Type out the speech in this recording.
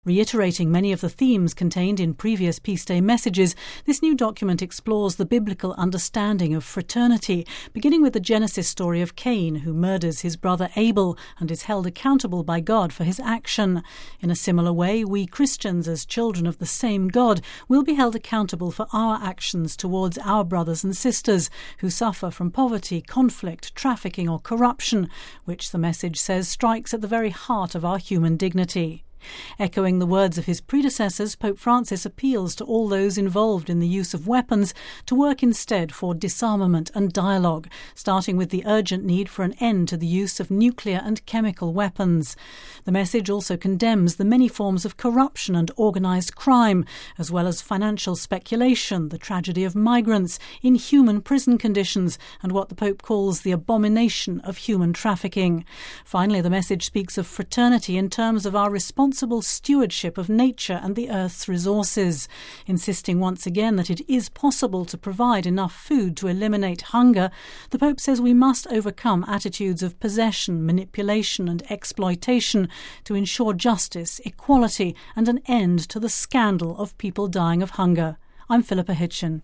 Reiterating many of the themes contained in previous Peace Day messages, this new document explores the biblical understanding of fraternity, beginning with the Genesis story of Cain, who murders his brother Abel and is held accountable by God for his action. In a similar way, we Christians, as children of the same God, will be held accountable for our actions towards our brothers and sisters who suffer from poverty, conflict, trafficking or corruption, which the message says strikes at the very heart of our human dignity. Echoing the words of his predecessors, Pope Francis appeals to all those involved in the use of weapons to work instead for disarmament and dialogue, starting with the urgent need for an end to the use of nuclear and chemical weapons. The message also condemns the many forms of corruption and organised crime, as well as financial speculation, the tragedy of migrants, inhuman prison conditions, and what the Pope calls the abomination of human trafficking. Finally, the message speaks of fraternity in terms of our responsible stewardship of nature and the earth's resources, insisting once again that it is possible to provide enough food to eliminate hunger. The Pope says we must overcome attitudes of possession, manipulation and exploitation to ensure justice, equality and an end to the scandal of people dying of hunger. I'm Philippa Hitchin.